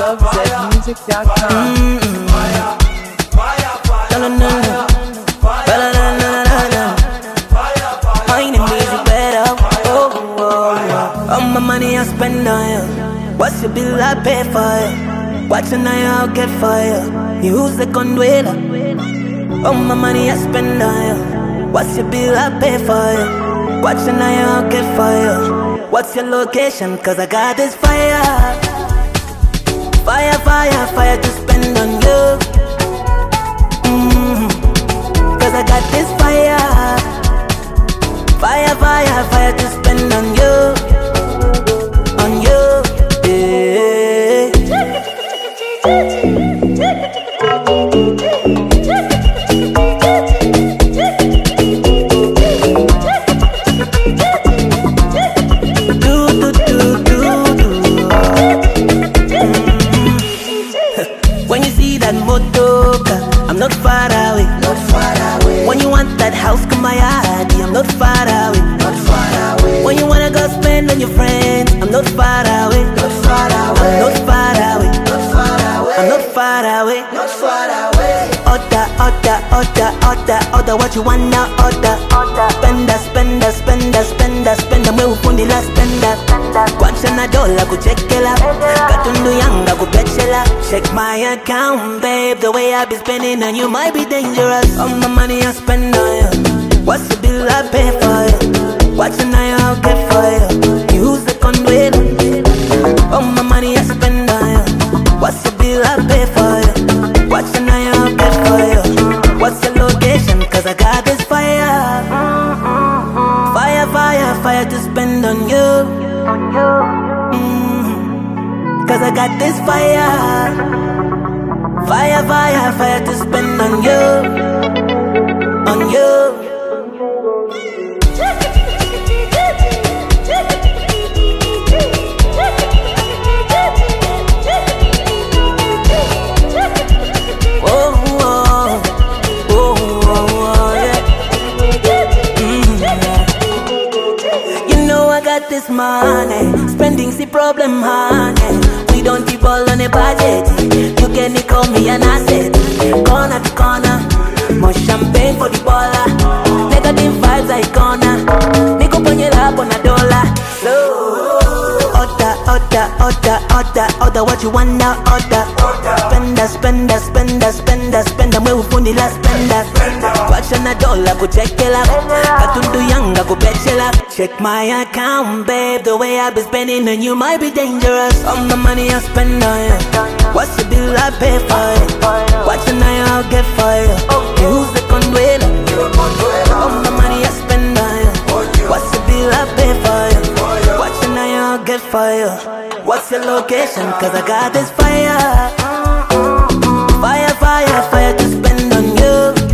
lovezmusic.com. All my money I spend on you. What's your bill I pay for you? What's your night I'll get for you? Use the conduela. All my money I spend on you. What's your bill I pay for you? What's your night I'll get for you? What's your location? Cause I got this fire. Fire, fire, fire to spend on you. Cause I got this fire. Fire, fire, fire to spend on you. On you, yeah. When you see that motor, I'm not far away. When you want that house, come my yard, I'm not far away. When you wanna go spend on your friends, I'm not far away. I'm not far away. I'm not far away. Order, order, order, order, order what you want now, order. Spender, spender, spender, spender, spender, mwe ufundi la spender. Kwacha na dola kuchekela, katundu yanga kupechela. Check my account, babe, the way I be spending and you might be dangerous. All my money I spend on you. What's the bill I pay for you? What's the night I'll get for you? Use the conduela. All my money I spend on you. What's the bill I pay for you? What's the night I'll get for you? What's your location? Cause I got this fire. Fire, fire, fire to spend on you. Cause I got this fire. Fire, fire, fire to spend on you. On you. This money, spending's the problem, honey. We don't keep all on a budget. You can call me an asset. Corner to corner, more champagne for the baller. Negative vibes I corner. Niko ponye lap on a dollar. So order, order, order, order, order what you want now, order. Spender, spender, spender, spender, spender, mwe ufundi la spender. Kwacha na dola kuchekela, katundu yanga kupechela. Check my account, babe, the way I be spending and you might be dangerous. All my money I spend on you. What's the bill I pay for you? What's the night I'll get for you? Use the conduela. All my money I spend on you. What's the bill I pay for you? What's the night I'll get for you? What's your location? Cause I got this fire. Fire, fire, fire to spend on you.